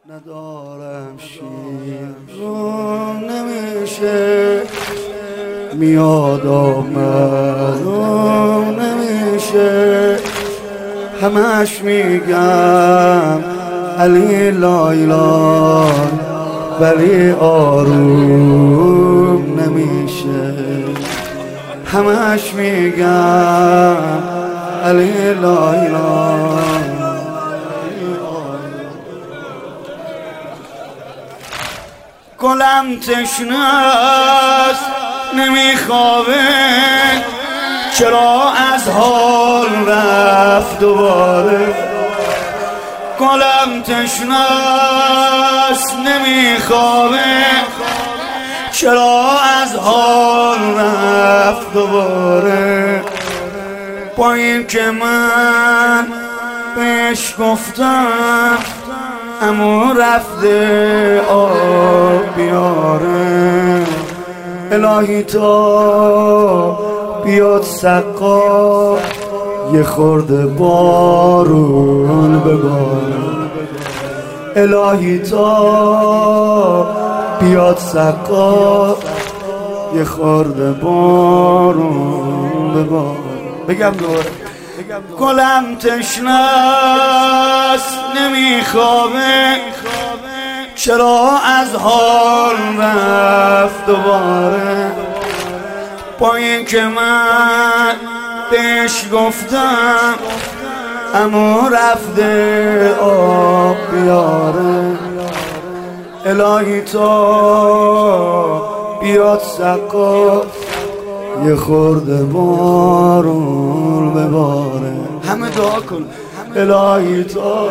ندارم شیرم نمیشه میاد آمدم نمیشه همش میگم علی لایلا ولی آروم نمیشه همش میگم علی لایلا گلم تشنه‌ست نمیخوابه چرا از حال رفت دوباره گلم تشنه‌ست نمیخوابه چرا از حال رفت دوباره با این که من بهش گفتم امو رفته آب بیاره الهی تا بیاد سقا یه خورده بارون بباره الهی تا بیاد سقا یه خورده بارون بباره بگم دوباره گلم تشنه‌ست نمیخوابه چرا از حال رفت دوباره با این که من بهش گفتم امو رفته آب بیاره الهی تا بیاد سقا یه خورده بارون بباره همه دعا کن الهی تا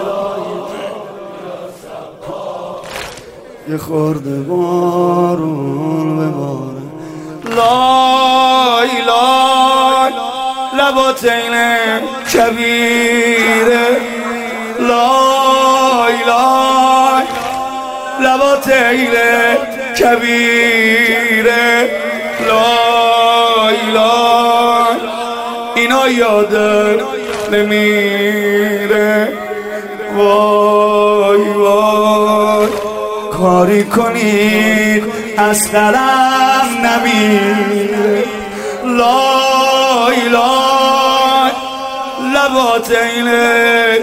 یه خورده بارون بباره لای لای لبات اینه کبیره لای لای لبات اینه کبیره لای لای اینا یادم نمیره وای وای کاری کنید از قلم نمیره لای لای لبات اینه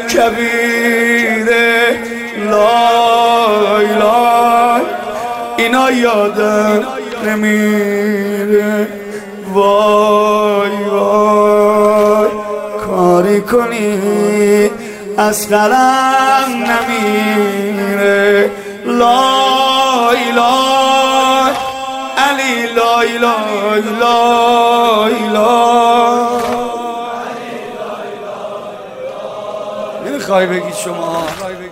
کبیره لای لای اینا یادم نمیره وای وای کاری کنید از قلم نمیره لای لای علی لای لای لای لای نمیخوای بگید شما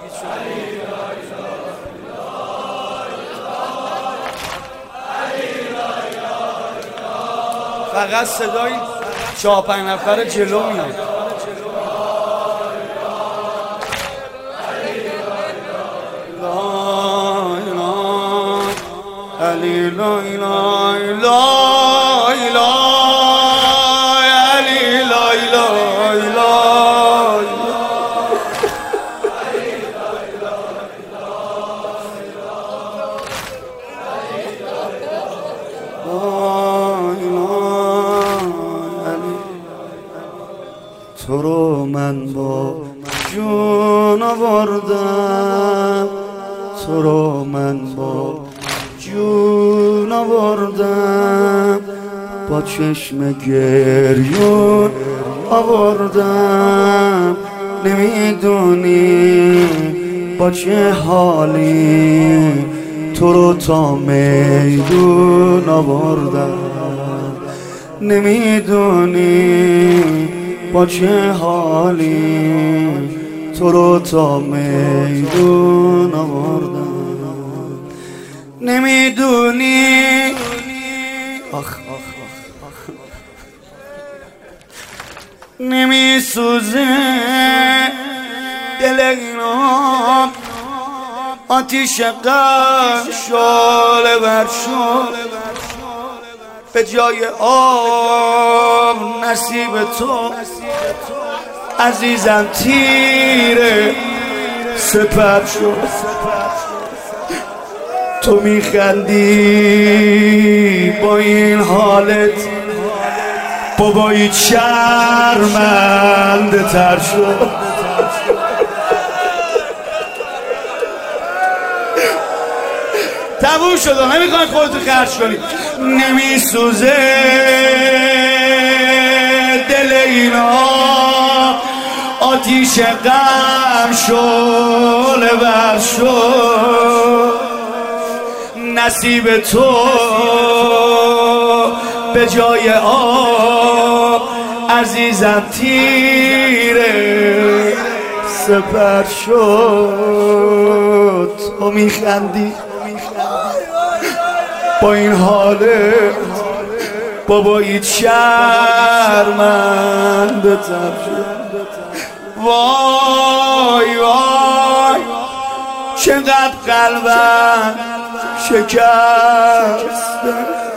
فقط صدای 4-5 نفر جلو میاد علی لای لای لای لای علی لای لای لای تو رو من با جون آوردم تو رو من با جون آوردم با چشم گریون آوردم نمیدونی با چه حالی تو رو تا میدون آوردم نمیدونی با چه حالی تو رو تا میدون آوردم نمیدونی آخ نمیسوزه دل اینا آتیش غم شعله بر شعله به جای آب نصیب تو عزیزم تیره سپر شد. تو میخندی با این حالت، بابایی شرمنده تر شد. تموم شد، نمیخواید خودتو خرج کنی. نمیسوزه دل اینا، آتیش غم شعله ور شد. نصیب تو به جای آب عزیزم تیره سپر شد. تو میخندی با این حاله، باباییت شرمنده تر شد. وای وای چقدر قلبم شکسته.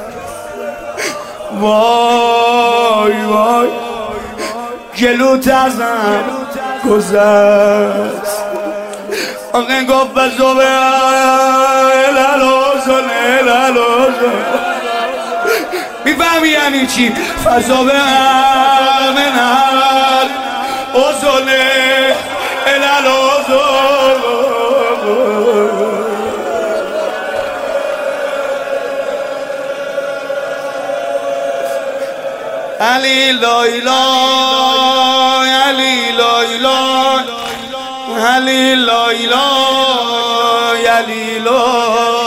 وای وای جلوت ازم گذشت. آقا گفت بزوبه لالوزن میفهمی یعنی چی؟ فزوبه منال اوزنه الالوزن. علی لایلا علی لایلا علی لایلا علی لایلا